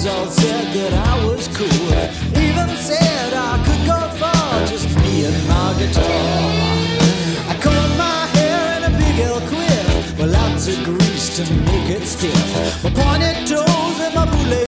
friends all said that I was cool. Even said I could go far, just me and my guitar. I combed my hair in a big L quiff with lots of grease to make it stiff.